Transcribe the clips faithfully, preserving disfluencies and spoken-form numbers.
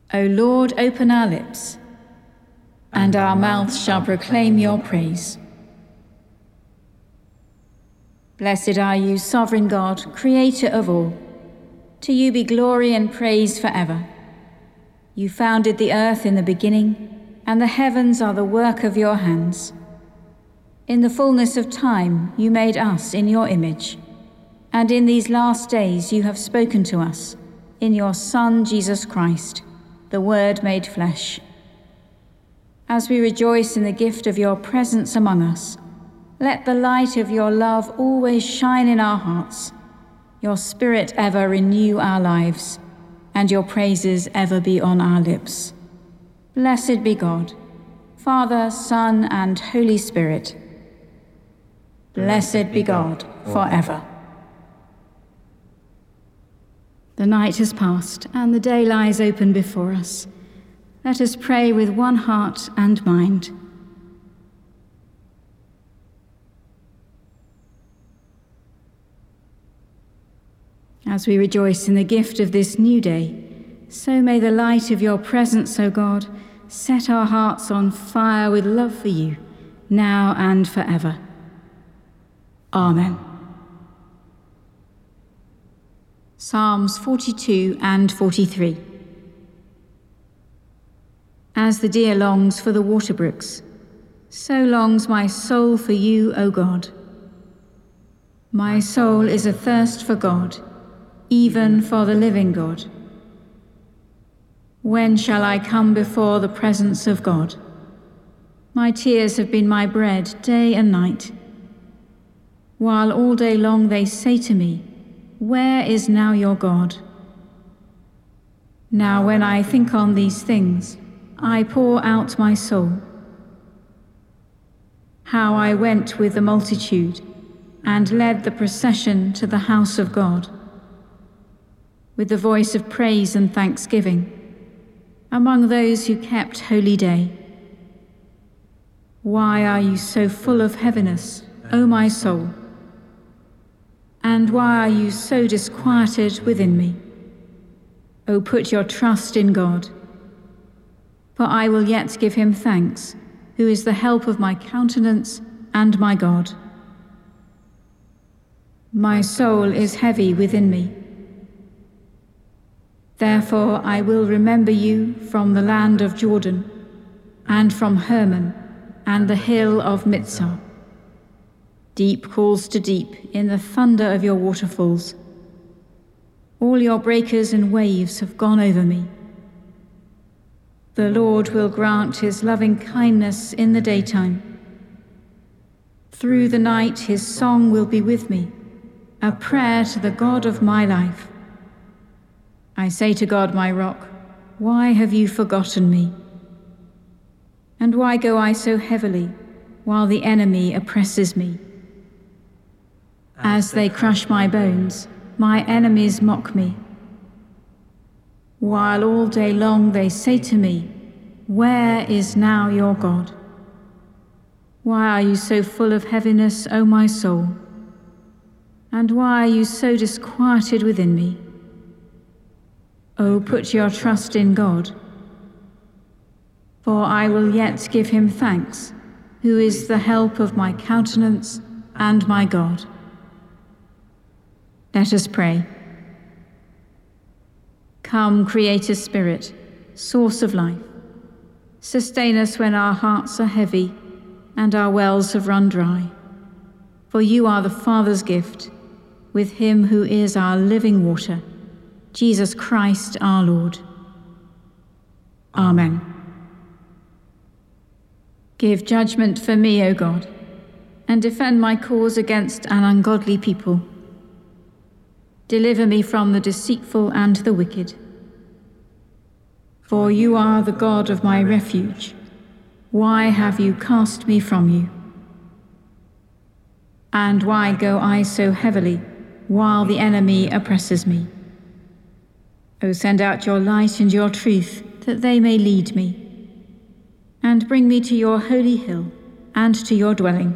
O Lord, open our lips, and our mouths shall proclaim your praise. Blessed are you, sovereign God, creator of all. To you be glory and praise forever. You founded the earth in the beginning, and the heavens are the work of your hands. In the fullness of time you made us in your image, and in these last days you have spoken to us in your Son, Jesus Christ, the Word made flesh. As we rejoice in the gift of your presence among us, let the light of your love always shine in our hearts, your Spirit ever renew our lives, and your praises ever be on our lips. Blessed be God, Father, Son, and Holy Spirit. Blessed be God forever. The night has passed, and the day lies open before us. Let us pray with one heart and mind. As we rejoice in the gift of this new day, so may the light of your presence, O God, set our hearts on fire with love for you, now and forever. Amen. Psalms forty-two and forty-three. As the deer longs for the water brooks, so longs my soul for you, O God. My soul is athirst for God, even for the living God. When shall I come before the presence of God? My tears have been my bread day and night, while all day long they say to me, where is now your God? Now when I think on these things, I pour out my soul. How I went with the multitude and led the procession to the house of God, with the voice of praise and thanksgiving, among those who kept holy day. Why are you so full of heaviness, O my soul? And why are you so disquieted within me? O put your trust in God. For I will yet give him thanks, who is the help of my countenance and my God. My soul is heavy within me. Therefore I will remember you from the land of Jordan, and from Hermon, and the hill of Mitzah. Deep calls to deep in the thunder of your waterfalls. All your breakers and waves have gone over me. The Lord will grant his loving kindness in the daytime. Through the night his song will be with me, a prayer to the God of my life. I say to God, my rock, why have you forgotten me? And why go I so heavily while the enemy oppresses me? As they crush my bones, my enemies mock me. While all day long they say to me, where is now your God? Why are you so full of heaviness, O my soul? And why are you so disquieted within me? O put your trust in God. For I will yet give him thanks, who is the help of my countenance and my God. Let us pray. Come, Creator Spirit, source of life, sustain us when our hearts are heavy and our wells have run dry. For you are the Father's gift, with him who is our living water, Jesus Christ our Lord. Amen. Give judgment for me, O God, and defend my cause against an ungodly people. Deliver me from the deceitful and the wicked. For you are the God of my refuge. Why have you cast me from you? And why go I so heavily while the enemy oppresses me? O send out your light and your truth, that they may lead me, and bring me to your holy hill and to your dwelling,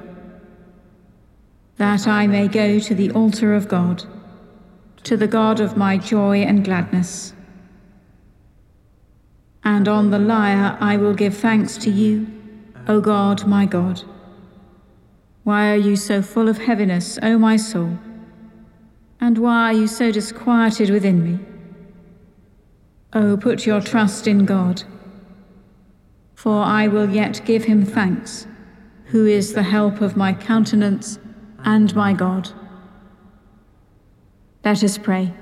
that I may go to the altar of God, to the God of my joy and gladness. and on the lyre I will give thanks to you, O God, my God. Why are you so full of heaviness, O my soul? And why are you so disquieted within me? O put your trust in God, for I will yet give him thanks, who is the help of my countenance and my God. Let us pray.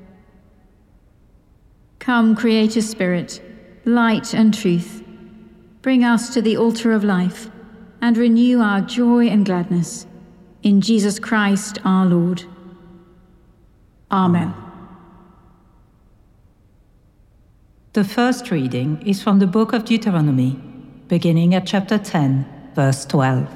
Come, Creator Spirit, light and truth, bring us to the altar of life and renew our joy and gladness. In Jesus Christ our Lord. Amen. The first reading is from the book of Deuteronomy, beginning at chapter ten, verse twelve.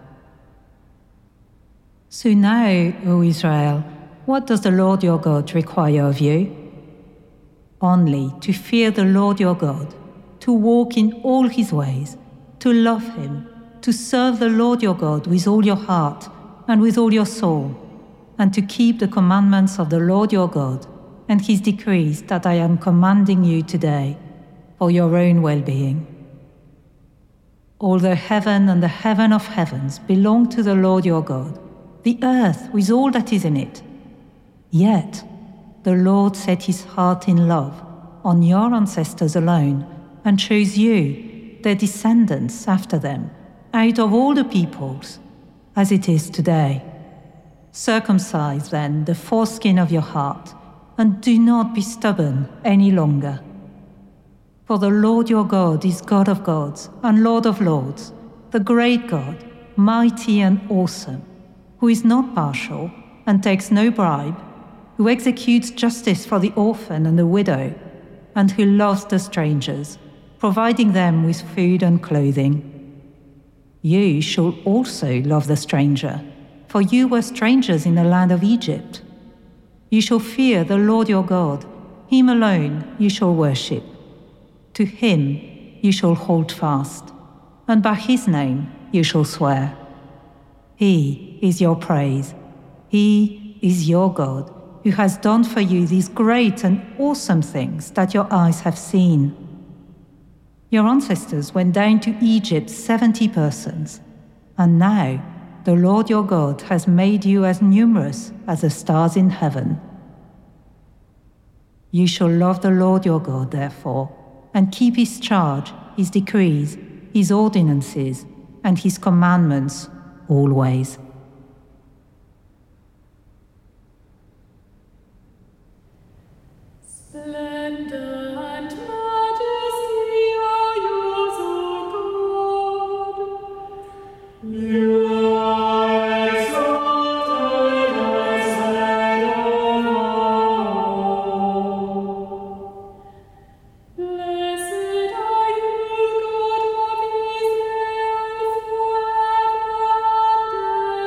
So now, O Israel, what does the Lord your God require of you? Only to fear the Lord your God, to walk in all his ways, to love him, to serve the Lord your God with all your heart and with all your soul, and to keep the commandments of the Lord your God and his decrees that I am commanding you today for your own well-being. Although heaven and the heaven of heavens belong to the Lord your God, the earth with all that is in it, yet the Lord set his heart in love on your ancestors alone and chose you, their descendants after them, out of all the peoples, as it is today. Circumcise then the foreskin of your heart, and do not be stubborn any longer. For the Lord your God is God of gods and Lord of lords, the great God, mighty and awesome, who is not partial and takes no bribe, who executes justice for the orphan and the widow, and who loves the strangers, providing them with food and clothing. You shall also love the stranger, for you were strangers in the land of Egypt. You shall fear the Lord your God, him alone you shall worship. To him you shall hold fast, and by his name you shall swear. He is your praise, he is your God, who has done for you these great and awesome things that your eyes have seen. Your ancestors went down to Egypt seventy persons, and now the Lord your God has made you as numerous as the stars in heaven. You shall love the Lord your God, therefore, and keep his charge, his decrees, his ordinances, and his commandments always. Splendor and majesty are yours, O God. You are exalted as head of all. Blessed are you, God of Israel, forever and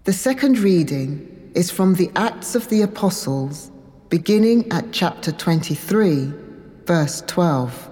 The second reading is from the Acts of the Apostles, beginning at chapter twenty-three, verse twelve.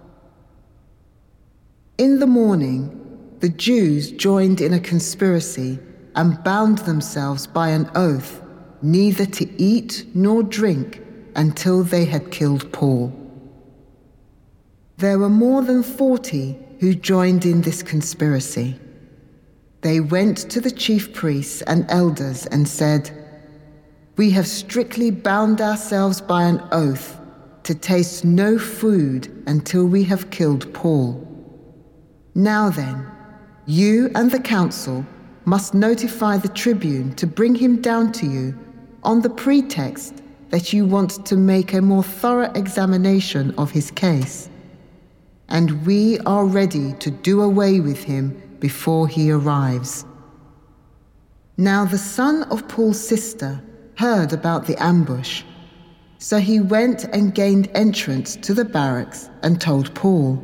In the morning, the Jews joined in a conspiracy and bound themselves by an oath neither to eat nor drink until they had killed Paul. There were more than forty who joined in this conspiracy. They went to the chief priests and elders and said, "We have strictly bound ourselves by an oath to taste no food until we have killed Paul. Now then, you and the council must notify the tribune to bring him down to you on the pretext that you want to make a more thorough examination of his case. And we are ready to do away with him before he arrives." Now the son of Paul's sister heard about the ambush, so he went and gained entrance to the barracks and told Paul.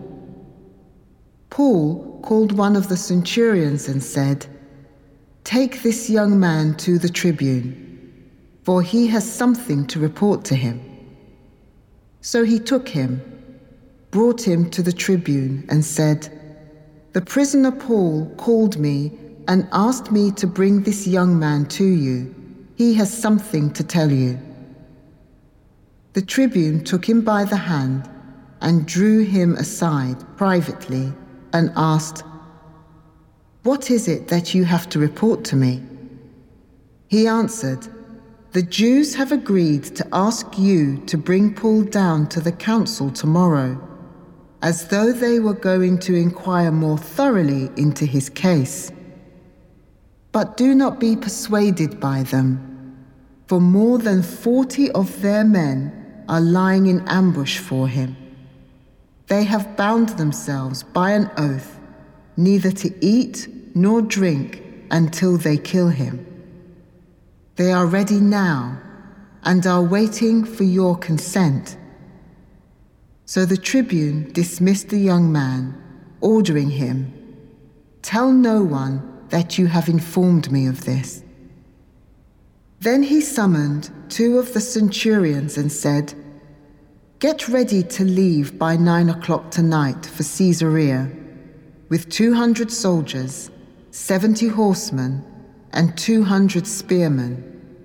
Paul called one of the centurions and said, "Take this young man to the tribune, for he has something to report to him." So he took him, brought him to the tribune, and said, "The prisoner Paul called me and asked me to bring this young man to you. He has something to tell you." The tribune took him by the hand and drew him aside privately and asked, "What is it that you have to report to me?" He answered, "The Jews have agreed to ask you to bring Paul down to the council tomorrow, as though they were going to inquire more thoroughly into his case. But do not be persuaded by them, for more than forty of their men are lying in ambush for him. They have bound themselves by an oath neither to eat nor drink until they kill him. They are ready now and are waiting for your consent." So the tribune dismissed the young man, ordering him, "Tell no one that you have informed me of this." Then he summoned two of the centurions and said, "Get ready to leave by nine o'clock tonight for Caesarea, with two hundred soldiers, seventy horsemen, and two hundred spearmen.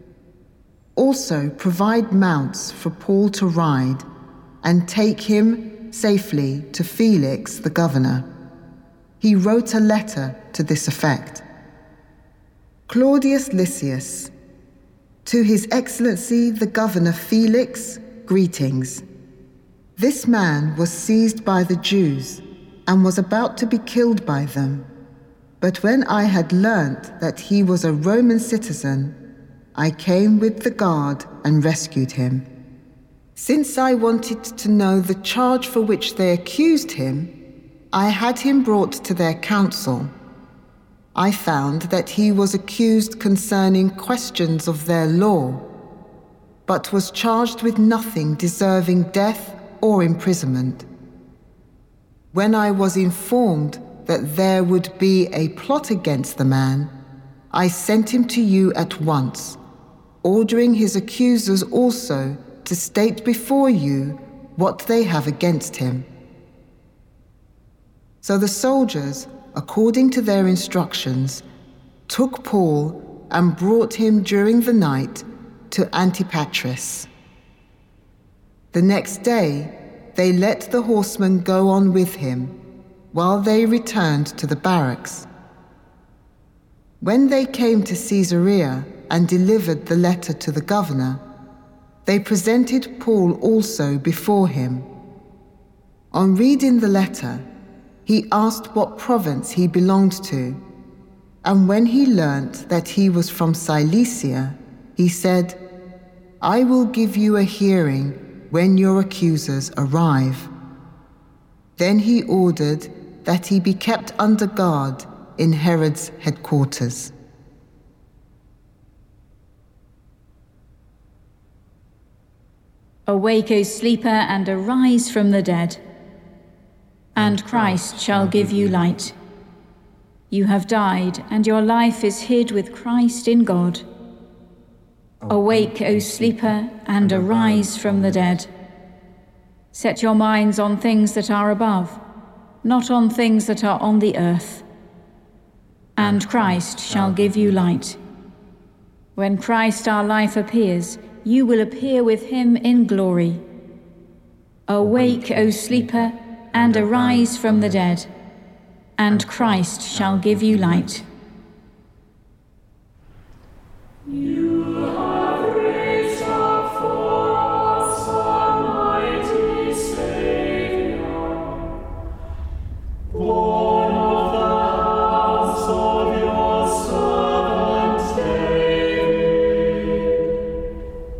Also provide mounts for Paul to ride, and take him safely to Felix the governor." He wrote a letter to this effect. Claudius Lysias, to His Excellency the Governor Felix, greetings. This man was seized by the Jews and was about to be killed by them. But when I had learnt that he was a Roman citizen, I came with the guard and rescued him. Since I wanted to know the charge for which they accused him, I had him brought to their council. I found that he was accused concerning questions of their law, but was charged with nothing deserving death or imprisonment. When I was informed that there would be a plot against the man, I sent him to you at once, ordering his accusers also to state before you what they have against him." So the soldiers, according to their instructions, took Paul and brought him during the night to Antipatris. The next day, they let the horsemen go on with him, while they returned to the barracks. When they came to Caesarea and delivered the letter to the governor, they presented Paul also before him. On reading the letter, he asked what province he belonged to, and when he learnt that he was from Cilicia, he said, "I will give you a hearing when your accusers arrive." Then he ordered that he be kept under guard in Herod's headquarters. Awake, O sleeper, and arise from the dead, and Christ shall give you light. You have died, and your life is hid with Christ in God. Awake, O sleeper, and arise from the dead. Set your minds on things that are above, not on things that are on the earth. And Christ shall give you light. When Christ our life appears, you will appear with him in glory. Awake, O sleeper, and arise from the dead, and Christ shall give you light. You have raised up for us a mighty Saviour, born of the house of your servant David.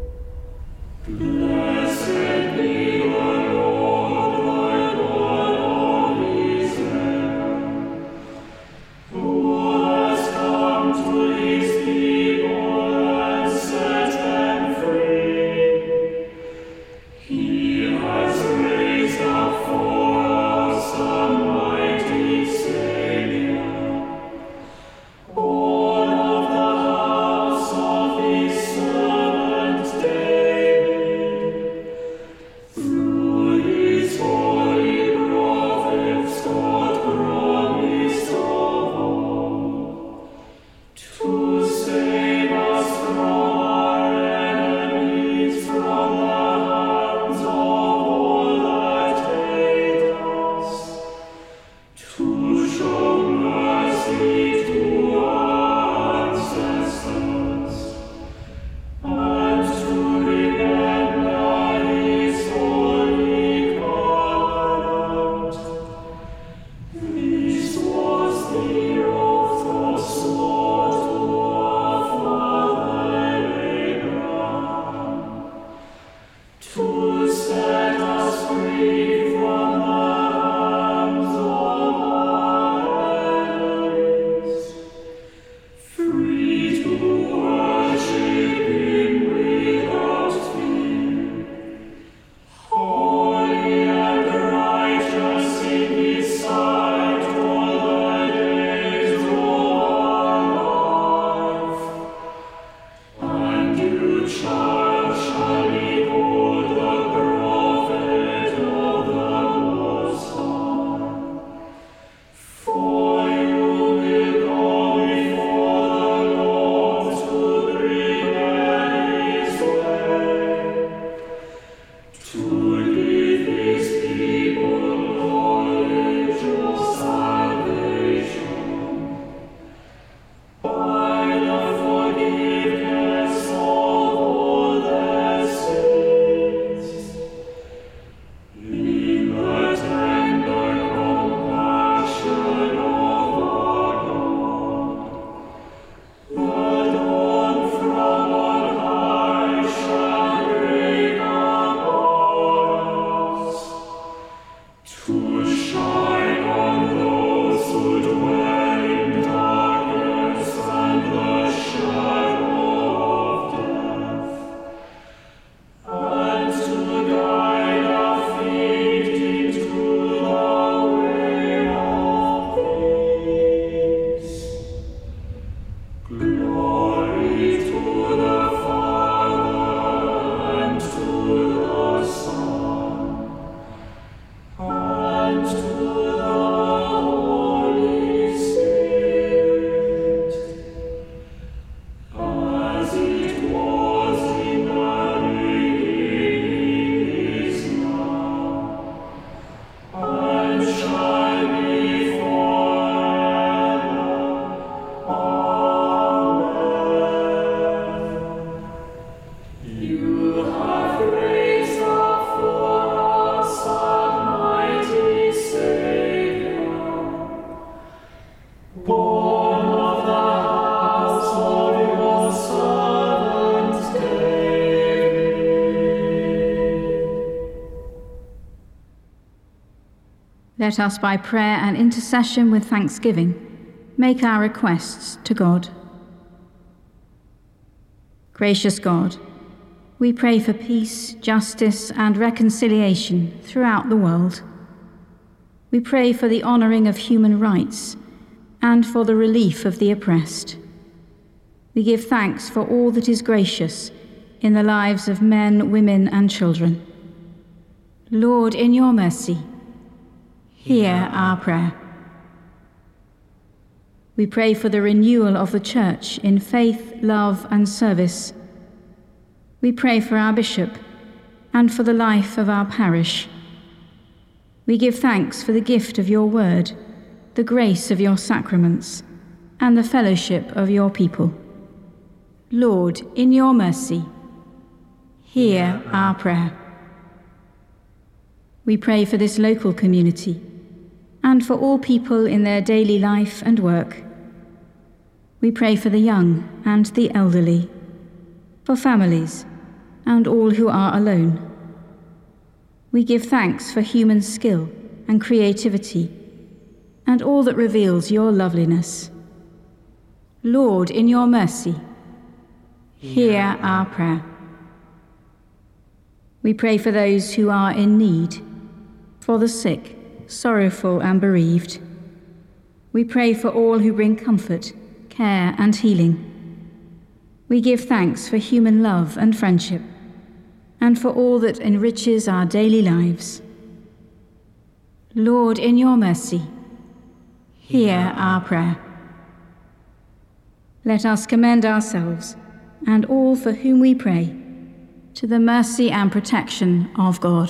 Blessed be the Lord thy God of Israel, who has come to his people and set them free. He has raised up for us a mighty Saviour, born of the house of his servant David. Through his holy prophets God promised of old to save us from our enemies, from the hands of all that hate us, to show mercy to our ancestors, and to remember his holy covenant. This was the oath God swore to our father Abraham, to set us free from the hands of our enemies, free to worship him without fear, holy and righteous in his sight all the days of our life. And you, child, shall behold the prophet of the Most High. For you will go before the Lord to prepare his way, to give his people knowledge of salvation by the forgiveness of all their sins, in the tender compassion of our God. The dawn from on high shall break upon us, to shine on those who dwell in darkness and the shadow of death, and to guide our feet into the way of peace. Glory to the Father, and to the Son, and to the Holy Spirit, as it was in the beginning, is now, and shall be forever. Amen. You have raised up for us a mighty Saviour, born of the house of your servant David. Let us, by prayer and intercession with thanksgiving, make our requests to God. Gracious God, we pray for peace, justice, and reconciliation throughout the world. We pray for the honouring of human rights and for the relief of the oppressed. We give thanks for all that is gracious in the lives of men, women, and children. Lord, in your mercy, hear our prayer. We pray for the renewal of the Church in faith, love, and service. We pray for our bishop and for the life of our parish. We give thanks for the gift of your word, the grace of your sacraments, and the fellowship of your people. Lord, in your mercy, hear our prayer. We pray for this local community and for all people in their daily life and work. We pray for the young and the elderly, for families and all who are alone. We give thanks for human skill and creativity and all that reveals your loveliness. Lord, in your mercy, hear our prayer. We pray for those who are in need, for the sick, sorrowful and bereaved. We pray for all who bring comfort, care and healing. We give thanks for human love and friendship, and for all that enriches our daily lives. Lord, in your mercy, hear our prayer. Let us commend ourselves and all for whom we pray to the mercy and protection of God.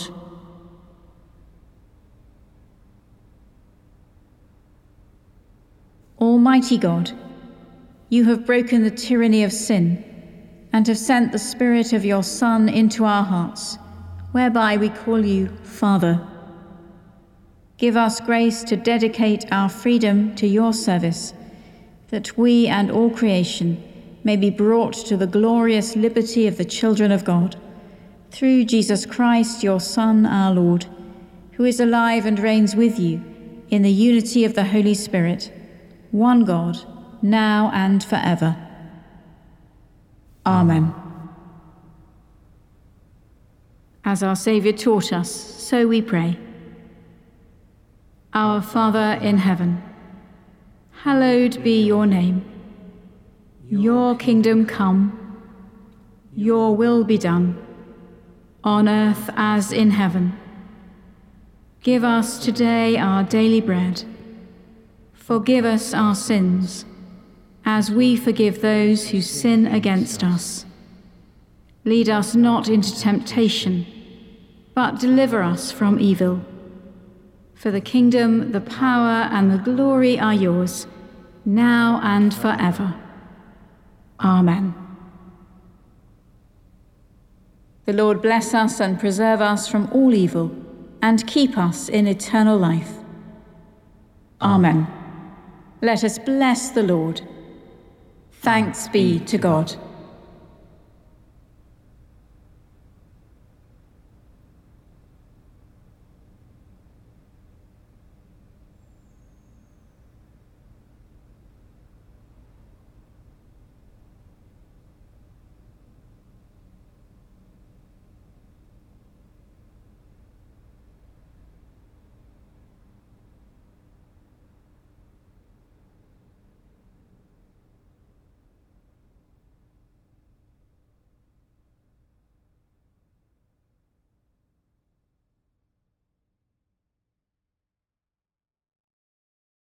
Almighty God, you have broken the tyranny of sin and have sent the Spirit of your Son into our hearts, whereby we call you Father. Give us grace to dedicate our freedom to your service, that we and all creation may be brought to the glorious liberty of the children of God, through Jesus Christ, your Son, our Lord, who is alive and reigns with you in the unity of the Holy Spirit, one God, now and forever. Amen. As our Saviour taught us, so we pray. Our Father in heaven, hallowed be your name. Your kingdom come, your will be done, on earth as in heaven. Give us today our daily bread. Forgive us our sins, as we forgive those who sin against us. Lead us not into temptation, but deliver us from evil. For the kingdom, the power, and the glory are yours, now and forever. Amen. The Lord bless us and preserve us from all evil, and keep us in eternal life. Amen. Let us bless the Lord. Thanks be to God.